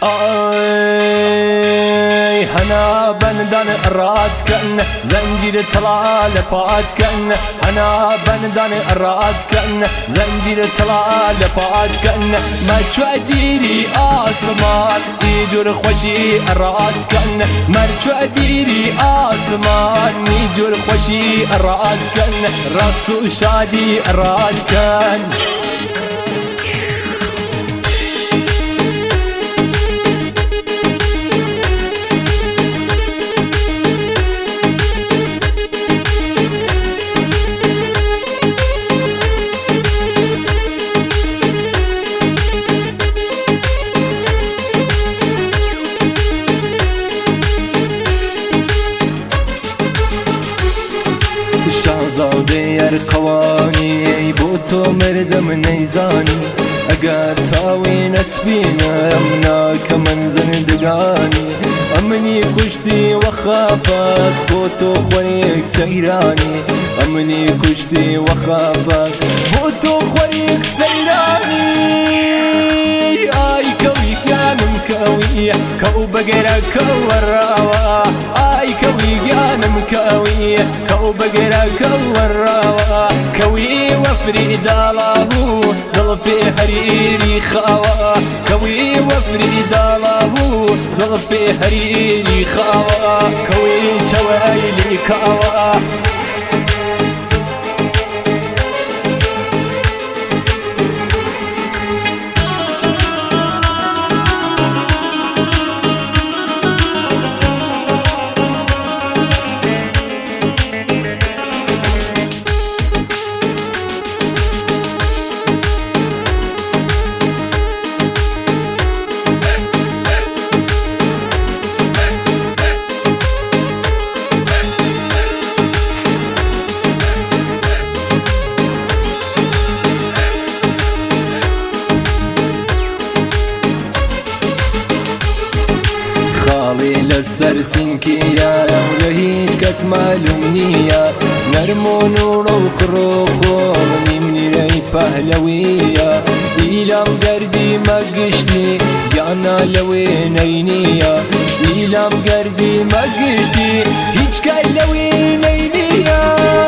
هنا بندان الرات كأنه زنجير طلع لبات كأنه هنا بندان الرات كأنه زنجير طلع لبات كأنه ما شواديري آسمان يجور خوشي الرات كأنه ما شواديري آسمان يجور خوشي الرات كأنه رقص شادي الرات كأنه شازاده ارقوانی بو تو مردم نیزانی اگر تاوینت بینم ناک من زندگانی امنی کشتی و خافت بو تو خوریک سیرانی امنی کشتی و خافت بو تو خوریک سیرانی آی کوی کانم کوی کو بگره کو الروا آی کوی کانم کوی کو بگره کو الروا کوی وفرید الله ظلفي حريري خاوة كوي وفريد الله ظلفي حريري خاوة كوي شوايلي كاوة خاڵی لەسەر سینکیایە و لە هیچ کەس مالوم نییە نەرمۆن و ڕەوخڕ و خۆڵنی منیرەی پەهلەویە ئیلام گەردی مەگشتی گیانە لە وێنەی نییە ئیلام گەردی مەگشتی هیچ کەس لە وێنەی نییە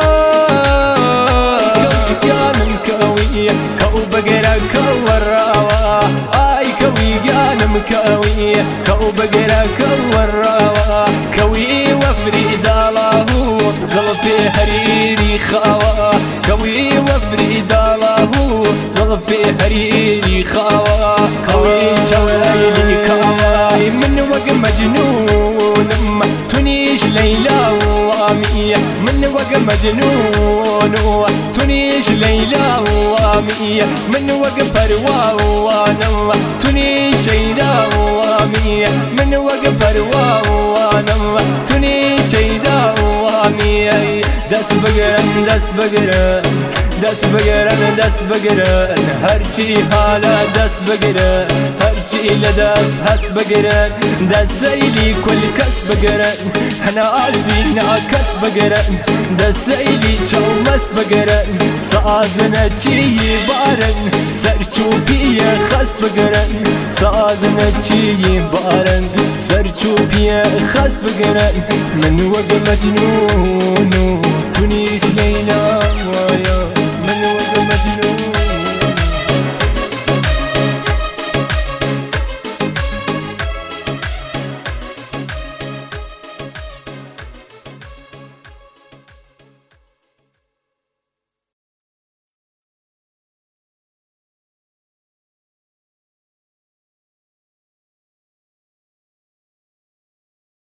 گیانم کەویە کەو بەگەرە کەوەڕاوە ئای کەوی گیانم کەویە كو بقرا كو الراوة كوي وفريد الله ظلفي حريري خاوة كوي وفريد الله ظلفي حريري خاوة كوي شوايلي كاوة من وق مجنون تنيش ليلى وامية من وق مجنون تنيش ليلى وامية من وق بروانا تنيش ليلى وامية من وقف روانا تني شيدا وامي دس بقرن دس بقرن دس بقرن دس بقرن هرشي حالا دس بقرن هرشي لدس هس بقرن دس زيلي كل كس بقرن احنا عزينا كس بقرن دس زيلي شومس بقرن صادنا شي بارن سرشوبي خس بقرن صادنا شي بارن سرشوبي خس بقرن من وقت مجنون تنيش ليلى